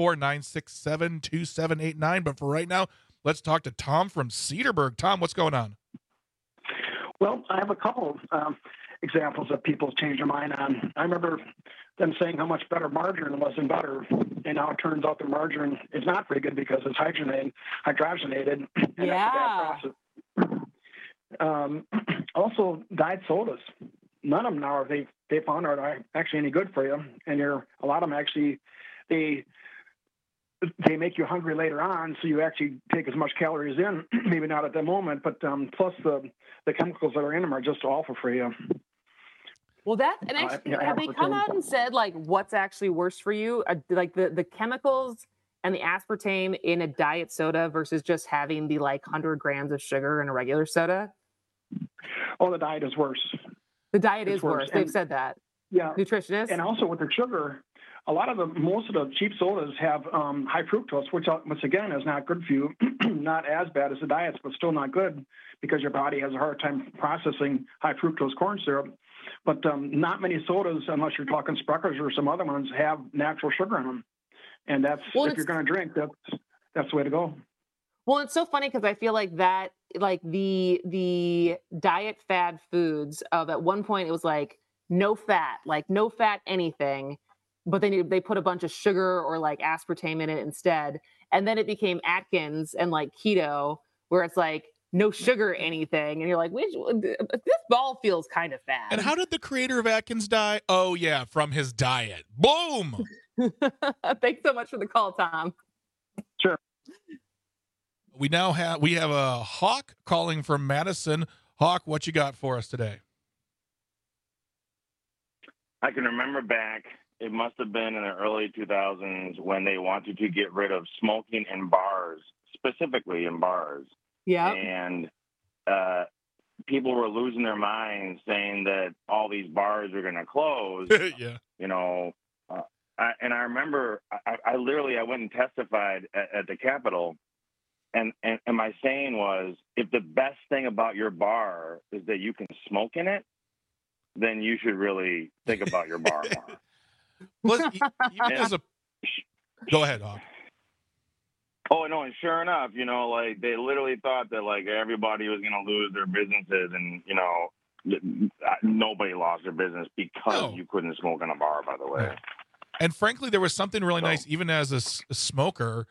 844-967-2789. But for right now, let's talk to Tom from Cedarburg. Tom, what's going on? Well, I have a couple of examples that people change their mind on. I remember them saying how much better margarine was than butter, and now it turns out the margarine is not very good because it's hydrogenated. Yeah. Also, diet sodas. None of them now they found are actually any good for you, and a lot of them actually they make you hungry later on, so you actually take as much calories in, maybe not at the moment, but plus the chemicals that are in them are just awful for you. Well, and actually, have they come out and said like what's actually worse for you, like the chemicals and the aspartame in a diet soda versus just having the like 100 grams of sugar in a regular soda? Oh, the diet is worse. The diet is worse. They've said that. Yeah, nutritionists. And also with the sugar, most of the cheap sodas have high fructose, which again is not good for you. Not as bad as the diets, but still not good because your body has a hard time processing high fructose corn syrup. But not many sodas, unless you're talking Spreckers or some other ones, have natural sugar in them. And if you're going to drink, that's the way to go. Well, it's so funny because I feel like that, like the diet fad foods of at one point it was like no fat anything, but then they put a bunch of sugar or like aspartame in it instead. And then it became Atkins and like keto, where it's like no sugar anything. And you're like, this ball feels kind of fat. And how did the creator of Atkins die? Oh, yeah, from his diet. Boom! Thanks so much for the call, Tom. Sure. We have a Hawk calling from Madison. Hawk, what you got for us today? I can remember back, it must have been in the early 2000s when they wanted to get rid of smoking in bars, specifically in bars. Yeah. And people were losing their minds saying that all these bars are going to close. Yeah. You know, and I remember I literally went and testified at the Capitol. And my saying was, if the best thing about your bar is that you can smoke in it, then you should really think about your bar more. Go ahead, Hawk. Oh, no, and sure enough, you know, like they literally thought that like everybody was going to lose their businesses, and, you know, nobody lost their business because you couldn't smoke in a bar, by the way. Yeah. And frankly, there was something really nice, even as a smoker,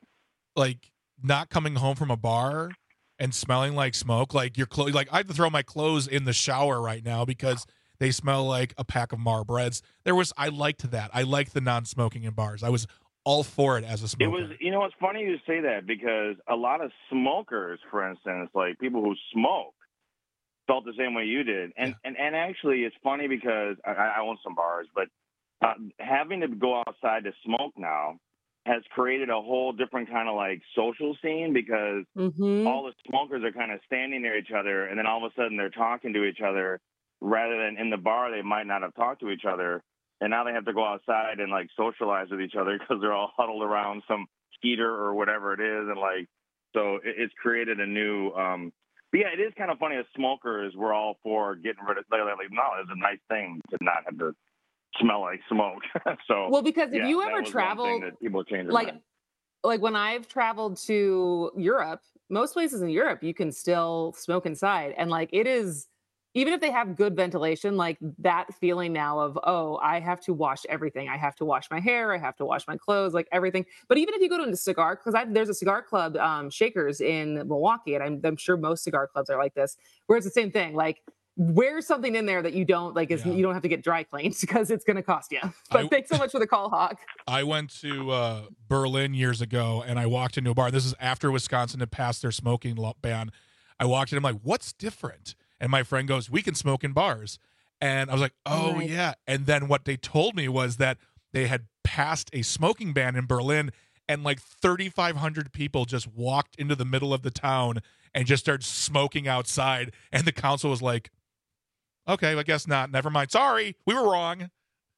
like not coming home from a bar and smelling like smoke, like your clothes. Like I have to throw my clothes in the shower right now because they smell like a pack of Marlboros. I liked that. I liked the non-smoking in bars. I was all for it as a smoker. It was, you know, it's funny you say that because a lot of smokers, for instance, like people who smoke, felt the same way you did. And actually, it's funny because I own some bars, but having to go outside to smoke now has created a whole different kind of like social scene because all the smokers are kind of standing near each other, and then all of a sudden they're talking to each other rather than in the bar they might not have talked to each other. And now they have to go outside and like socialize with each other because they're all huddled around some skeeter or whatever it is. And like, so it's created a new, but yeah, it is kind of funny as smokers, we're all for getting rid of, like, no, it's a nice thing to not have to smell like smoke. So, well, because if you ever travel, people change their like mind. when I've traveled to Europe, most places in Europe, you can still smoke inside. And like, it is, even if they have good ventilation, like that feeling now of, oh, I have to wash everything. I have to wash my hair. I have to wash my clothes, like everything. But even if you go to a cigar, because there's a cigar club, Shakers in Milwaukee, and I'm sure most cigar clubs are like this, where it's the same thing. Like, wear something in there that you don't like you don't have to get dry cleaned because it's going to cost you. But thanks so much for the call, Hawk. I went to Berlin years ago and I walked into a bar. This is after Wisconsin had passed their smoking ban. I walked in, I'm like, what's different? And my friend goes, we can smoke in bars. And I was like, oh, nice. Yeah. And then what they told me was that they had passed a smoking ban in Berlin and like 3,500 people just walked into the middle of the town and just started smoking outside. And the council was like, okay, I guess not. Never mind. Sorry, we were wrong.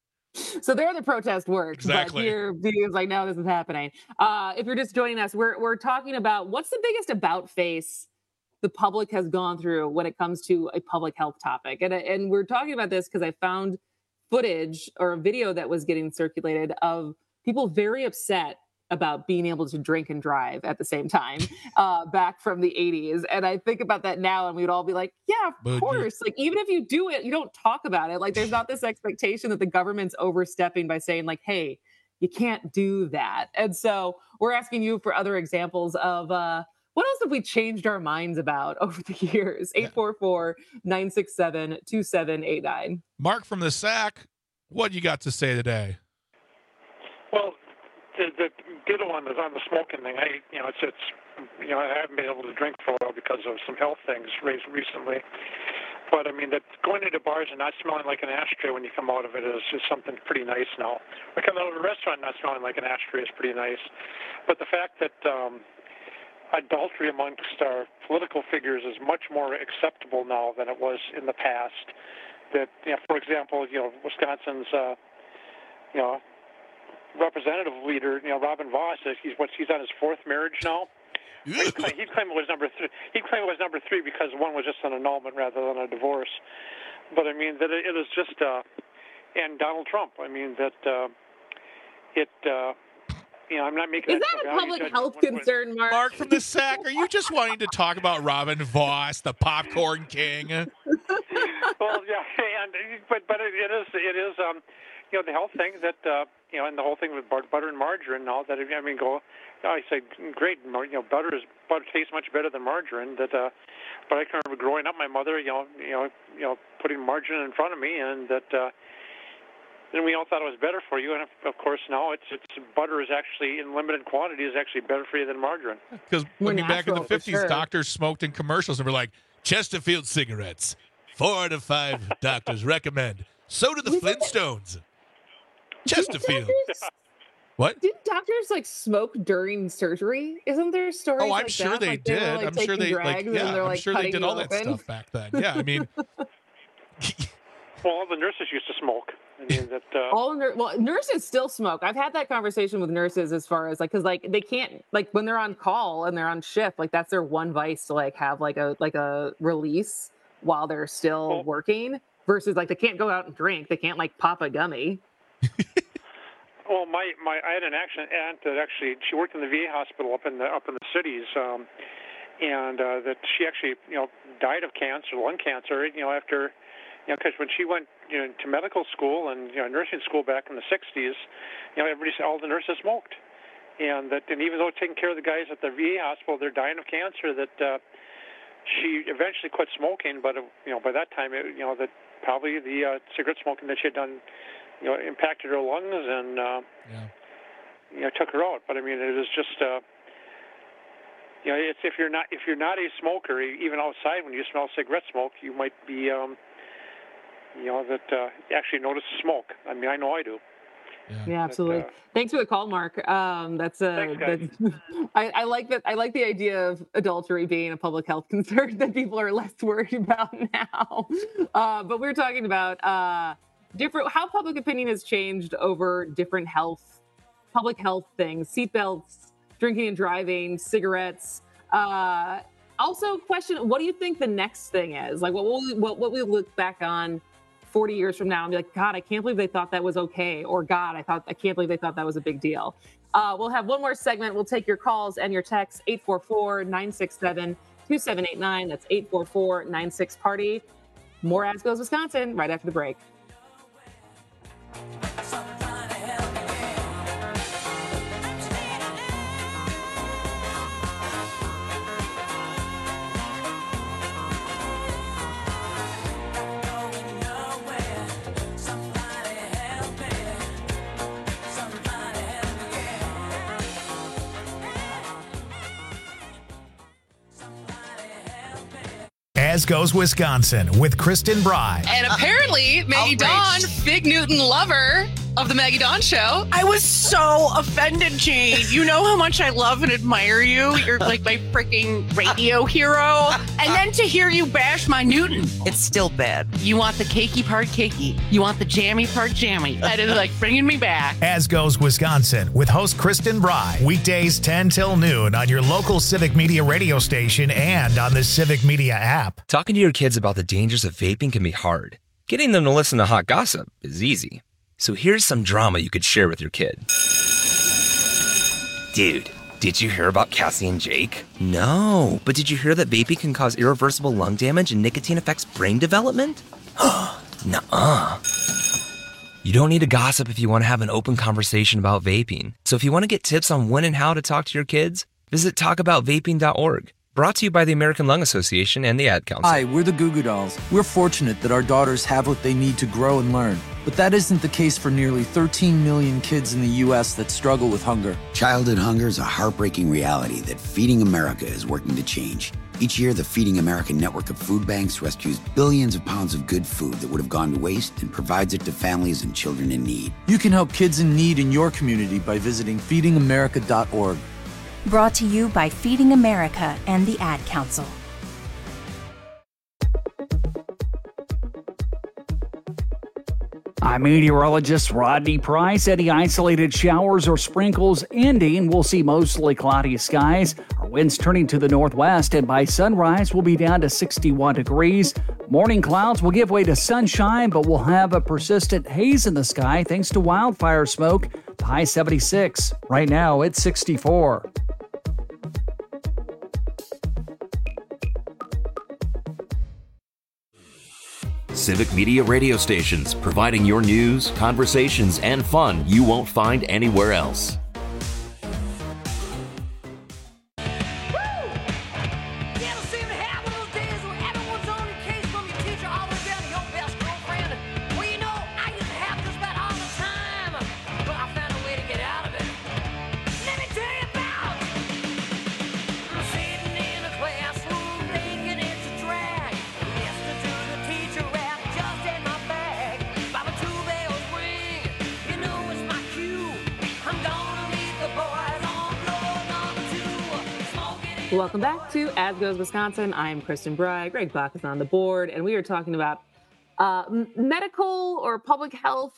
So there the protest works. Exactly. But here, videos like, no, this is happening. If you're just joining us, we're talking about what's the biggest about face the public has gone through when it comes to a public health topic. And we're talking about this because I found footage or a video that was getting circulated of people very upset about being able to drink and drive at the same time back from the 80s. And I think about that now and we'd all be like, yeah, of course. Like, even if you do it, you don't talk about it. Like, there's not this expectation that the government's overstepping by saying like, hey, you can't do that. And so we're asking you for other examples of What else have we changed our minds about over the years? 844-967-2789. Mark from the Sac, what you got to say today? Well, the good one is on the smoking thing. I haven't been able to drink for a while because of some health things raised recently. But I mean, that going into bars and not smelling like an ashtray when you come out of it is just something pretty nice now. Or coming out of a restaurant not smelling like an ashtray is pretty nice. But the fact that adultery amongst our political figures is much more acceptable now than it was in the past. That, for example, Wisconsin's, representative leader, Robin Vos, he's on his fourth marriage now. He'd claim it was number 3. He'd claim it was number 3 because one was just an annulment rather than a divorce. But I mean that it is just, and Donald Trump. I mean that I'm not making. Is that a public health concern, Mark? Mark from the Sac, are you just wanting to talk about Robin Vos, the popcorn king? Well, yeah, but it is the health thing that and the whole thing with butter and margarine. Now that I say great, butter tastes much better than margarine. But I can remember growing up, my mother, putting margarine in front of me, and that. And we all thought it was better for you, and of course now it's butter is actually in limited quantity is actually better for you than margarine. Because back in the 50s, doctors smoked in commercials and were like, Chesterfield cigarettes, 4 out of 5 doctors recommend. So do the Flintstones. Chesterfield. What? Did doctors smoke during surgery? Isn't there stories? Oh, I'm sure they did. I'm sure they I'm sure they did all that stuff back then. Yeah, I mean. Well, all the nurses used to smoke. I mean that. Nurses still smoke. I've had that conversation with nurses as far as because they can't when they're on call and they're on shift, that's their one vice to have a release while they're still working versus they can't go out and drink. They can't pop a gummy. Well, I had an aunt that actually she worked in the VA hospital up in the cities, and that she actually died of cancer, lung cancer, after. Because when she went to medical school and nursing school back in the 60s, all the nurses smoked, and even though taking care of the guys at the VA hospital, they're dying of cancer. That she eventually quit smoking, but by that time, that probably the cigarette smoking that she had done, impacted her lungs and took her out. But I mean, it was just. It's if you're not a smoker, even outside when you smell cigarette smoke, you might be. Actually notice the smoke. I mean, I know I do. Yeah, absolutely. Thanks for the call, Mark. Thanks, I like that. I like the idea of adultery being a public health concern that people are less worried about now. But we're talking about how public opinion has changed over different public health things, seatbelts, drinking and driving, cigarettes. Also, question: what do you think the next thing is? What we look back on 40 years from now and be like, God, I can't believe they thought that was okay. Or God, I can't believe they thought that was a big deal. We'll have one more segment. We'll take your calls and your texts, 844-967-2789. That's 844-96-PARTY. More As Goes Wisconsin right after the break. As Goes Wisconsin with Kristen Bry. And apparently, Maggie Dawn, Big Newton lover of the Maggie Dawn Show. I was so offended, Jane. You know how much I love and admire you. You're like my freaking radio hero. And then to hear you bash my Newton. It's still bad. You want the cakey part cakey. You want the jammy part jammy. That is bringing me back. As Goes Wisconsin with host Kristen Bry. Weekdays 10 till noon on your local Civic Media radio station and on the Civic Media app. Talking to your kids about the dangers of vaping can be hard. Getting them to listen to hot gossip is easy. So here's some drama you could share with your kid. Dude, did you hear about Cassie and Jake? No, but did you hear that vaping can cause irreversible lung damage and nicotine affects brain development? Nuh-uh. You don't need to gossip if you want to have an open conversation about vaping. So if you want to get tips on when and how to talk to your kids, Visit talkaboutvaping.org. Brought to you by the American Lung Association and the Ad Council. Hi, we're the Goo Goo Dolls. We're fortunate that our daughters have what they need to grow and learn. But that isn't the case for nearly 13 million kids in the U.S. that struggle with hunger. Childhood hunger is a heartbreaking reality that Feeding America is working to change. Each year, the Feeding America network of food banks rescues billions of pounds of good food that would have gone to waste and provides it to families and children in need. You can help kids in need in your community by visiting feedingamerica.org. Brought to you by Feeding America and the Ad Council. I'm meteorologist Rodney Price. Any isolated showers or sprinkles ending. We'll see mostly cloudy skies. Our winds turning to the northwest, and by sunrise, we'll be down to 61 degrees. Morning clouds will give way to sunshine, but we'll have a persistent haze in the sky thanks to wildfire smoke. The high 76. Right now, it's 64. Civic Media radio stations, providing your news, conversations, and fun you won't find anywhere else. Welcome back to As Goes Wisconsin. I'm Kristen Bry. Greg Bach is on the board, and we are talking about medical or public health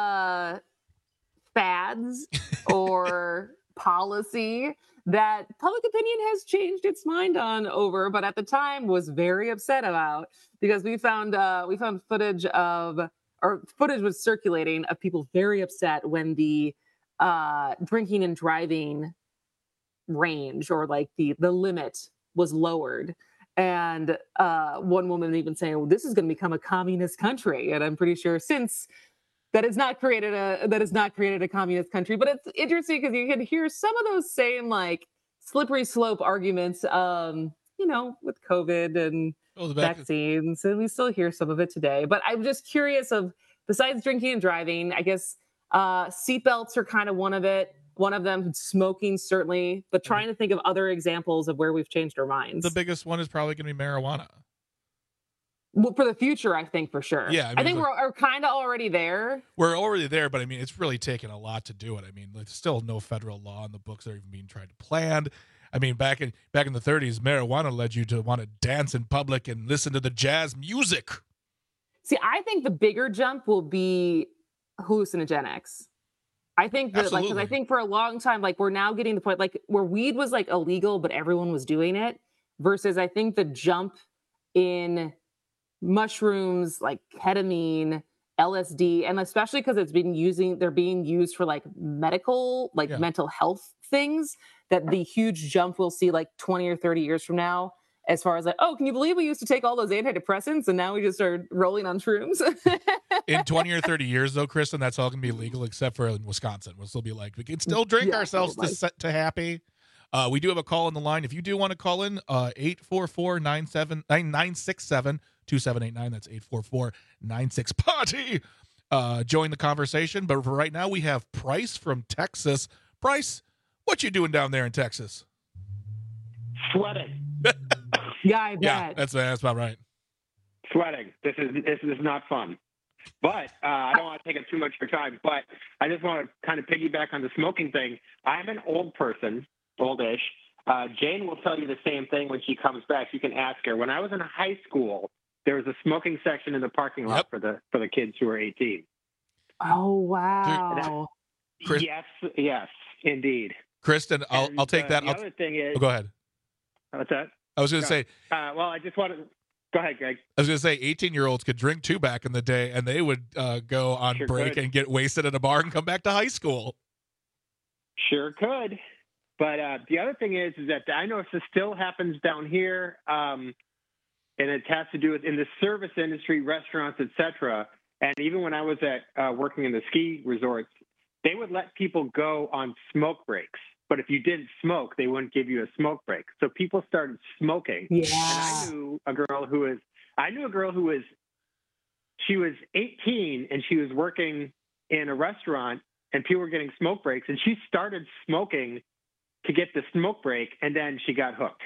fads or policy that public opinion has changed its mind on over, but at the time was very upset about, because we found footage was circulating of people very upset when the drinking and driving range, or like the limit, was lowered. And one woman even saying, well, this is going to become a communist country. And I'm pretty sure since that has not created a communist country. But it's interesting because you can hear some of those same like slippery slope arguments, with COVID and vaccines, and we still hear some of it today. But I'm just curious besides drinking and driving, I guess seatbelts are kind of one of them, smoking certainly, but trying to think of other examples of where we've changed our minds. The biggest one is probably going to be marijuana. Well, for the future, I think for sure. Yeah, I think we're kind of already there. We're already there, but I mean, it's really taken a lot to do it. I mean, there's still no federal law in the books that are even being tried to plan. I mean, back in the 30s, marijuana led you to want to dance in public and listen to the jazz music. See, I think the bigger jump will be hallucinogenics. I think that, because I think for a long time, like, we're now getting to the point, like, where weed was like illegal, but everyone was doing it, versus I think the jump in mushrooms like ketamine, LSD, and especially because they're being used for like medical, like mental health things, that the huge jump we'll see like 20 or 30 years from now, as far as like, oh, can you believe we used to take all those antidepressants and now we just are rolling on shrooms? In 20 or 30 years, though, Kristen, that's all going to be legal except for in Wisconsin. We'll still be like, we can still drink ourselves to happy. We do have a call on the line. If you do want to call in, 844-967-2789. That's 844-96-PARTY. Join the conversation. But for right now, we have Price from Texas. Price, what you doing down there in Texas? Sweating. Yeah, that's about right. Sweating. This is not fun. But I don't want to take up too much of your time. But I just want to kind of piggyback on the smoking thing. I'm an old person, oldish. Jane will tell you the same thing when she comes back. You can ask her. When I was in high school, there was a smoking section in the parking lot for the kids who were 18. Oh wow! Yes, indeed. Kristen, I'll take that. The other thing is, go ahead. What's that? I was going to say. Well, I just wanted. Go ahead, Greg. I was going to say 18-year-olds could drink too back in the day, and they would go on break and get wasted at a bar and come back to high school. Sure could. But the other thing is that I know this still happens down here, and it has to do with in the service industry, restaurants, etc. And even when I was working in the ski resorts, they would let people go on smoke breaks. but if you didn't smoke, they wouldn't give you a smoke break. So people started smoking. Yeah. And I knew a girl who was she was 18 and she was working in a restaurant and people were getting smoke breaks, and she started smoking to get the smoke break, and then she got hooked.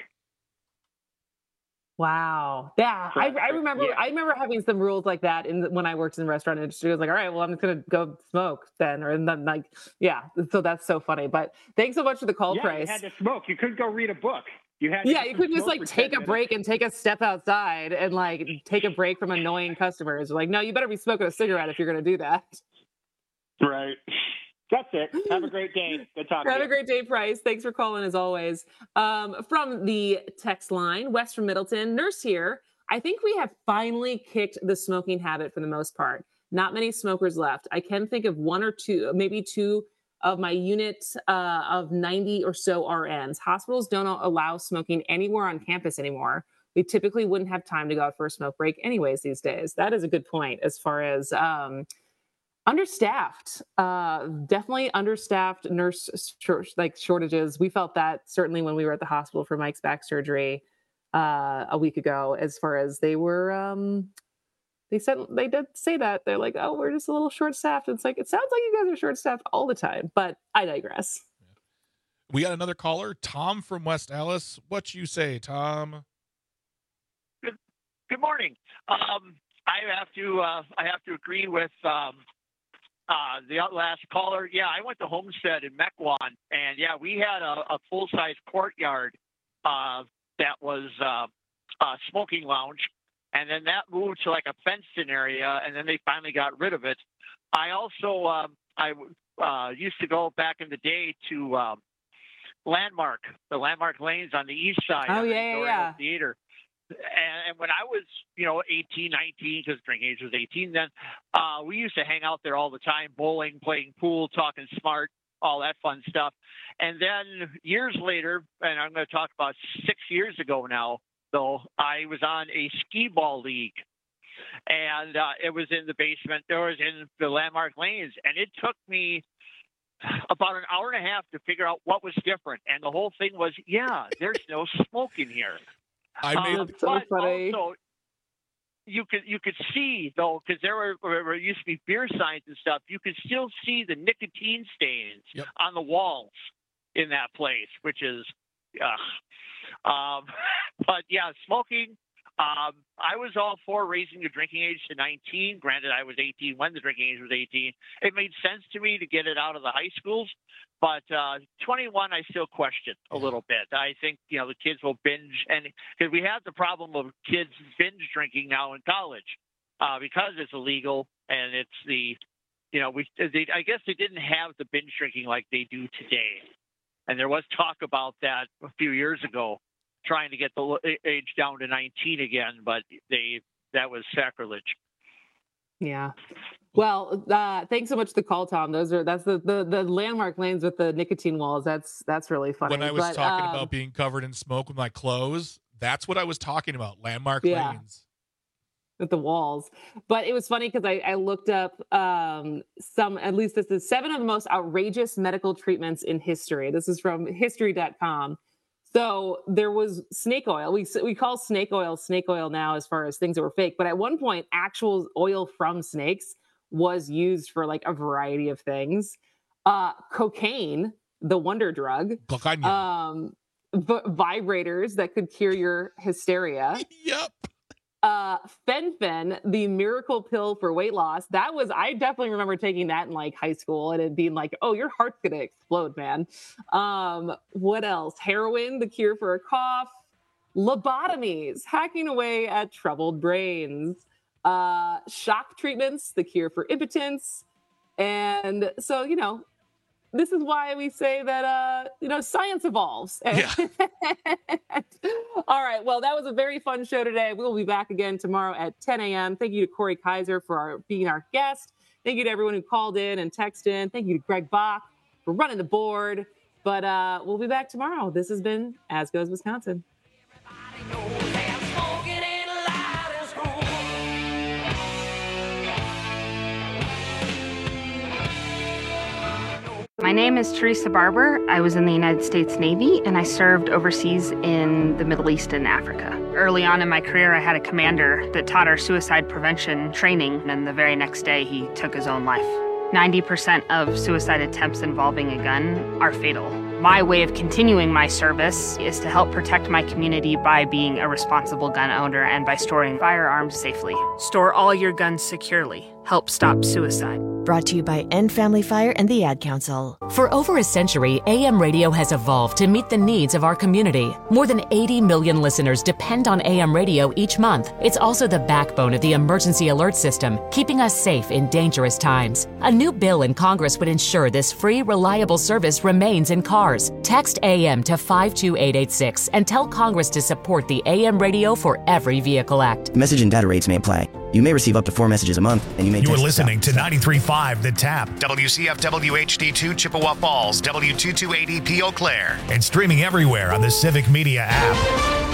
Wow. Yeah. I remember having some rules like that when I worked in the restaurant industry. I was like, all right, well, I'm just going to go smoke then. And then like, yeah. So that's so funny. But thanks so much for the call, Price. You had to smoke. You couldn't go read a book. You couldn't just like take a break and take a step outside and like take a break from annoying customers. Like, no, you better be smoking a cigarette if you're going to do that. Right. That's it. Have a great day. Good talking to you. Have a great day, Price. Thanks for calling as always. From the text line, West from Middleton, Nurse here. I think we have finally kicked the smoking habit for the most part. Not many smokers left. I can think of one or two, maybe two of my unit of 90 or so RNs. Hospitals don't allow smoking anywhere on campus anymore. We typically wouldn't have time to go out for a smoke break anyways these days. That is a good point as far as understaffed, definitely understaffed nurse shortages. We felt that certainly when we were at the hospital for Mike's back surgery a week ago, as far as they were, they did say that they're like, oh, we're just a little short staffed. It's like, it sounds like you guys are short staffed all the time, but I digress. We got another caller, Tom from West Allis. What you say, Tom? Good morning. I have to agree with the last caller. Yeah, I went to Homestead in Mequon, and yeah, we had a full-size courtyard that was a smoking lounge, and then that moved to like a fenced-in area, and then they finally got rid of it. I also used to go back in the day to Landmark, the Landmark Lanes on the east side. Oh, yeah. Theater. And when I was, 18, 19, because drinking age was 18 then, we used to hang out there all the time, bowling, playing pool, talking smart, all that fun stuff. And then years later, and I'm going to talk about 6 years ago now, though, I was on a skee ball league. And it was in the basement. It was in the Landmark Lanes. And it took me about an hour and a half to figure out what was different. And the whole thing was, there's no smoke in here. So funny. Also, you could see though, because there used to be beer signs and stuff. You could still see the nicotine stains on the walls in that place, which is, but yeah, smoking. I was all for raising the drinking age to 19. Granted, I was 18 when the drinking age was 18. It made sense to me to get it out of the high schools. But 21, I still question a little bit. I think, the kids will binge. And because we have the problem of kids binge drinking now in college because it's illegal. And it's I guess they didn't have the binge drinking like they do today. And there was talk about that a few years ago, trying to get the age down to 19 again, but that was sacrilege. Yeah. Well, thanks so much for the call, Tom. That's the Landmark Lanes with the nicotine walls. That's really funny. When I was talking about being covered in smoke with my clothes, that's what I was talking about. Landmark Lanes. With the walls. But it was funny because I looked up at least this is 7 of the most outrageous medical treatments in history. This is from history.com. So there was snake oil. We call snake oil now as far as things that were fake. But at one point, actual oil from snakes was used for like a variety of things. Cocaine, the wonder drug. Vibrators that could cure your hysteria. Yep. Fen-Phen, the miracle pill for weight loss. I definitely remember taking that in like high school and it being like, oh, your heart's going to explode, man. What else? Heroin, the cure for a cough. Lobotomies, hacking away at troubled brains. Shock treatments, the cure for impotence. And so, this is why we say that, science evolves. Yeah. All right. Well, that was a very fun show today. We'll be back again tomorrow at 10 a.m. Thank you to Corey Kaiser for being our guest. Thank you to everyone who called in and texted in. Thank you to Greg Bach for running the board. But we'll be back tomorrow. This has been As Goes Wisconsin. My name is Teresa Barber. I was in the United States Navy, and I served overseas in the Middle East and Africa. Early on in my career, I had a commander that taught our suicide prevention training, and the very next day, he took his own life. 90% of suicide attempts involving a gun are fatal. My way of continuing my service is to help protect my community by being a responsible gun owner and by storing firearms safely. Store all your guns securely. Help stop suicide. Brought to you by End Family Fire and the Ad Council. For over a century, AM radio has evolved to meet the needs of our community. More than 80 million listeners depend on AM radio each month. It's also the backbone of the emergency alert system, keeping us safe in dangerous times. A new bill in Congress would ensure this free, reliable service remains in cars. Text AM to 52886 and tell Congress to support the AM Radio for Every Vehicle Act. Message and data rates may apply. You may receive up to 4 messages a month, and you may. You are listening to 93.5 The Tap, WCFW HD2 Chippewa Falls, W228EP Eau Claire, and streaming everywhere on the Civic Media app.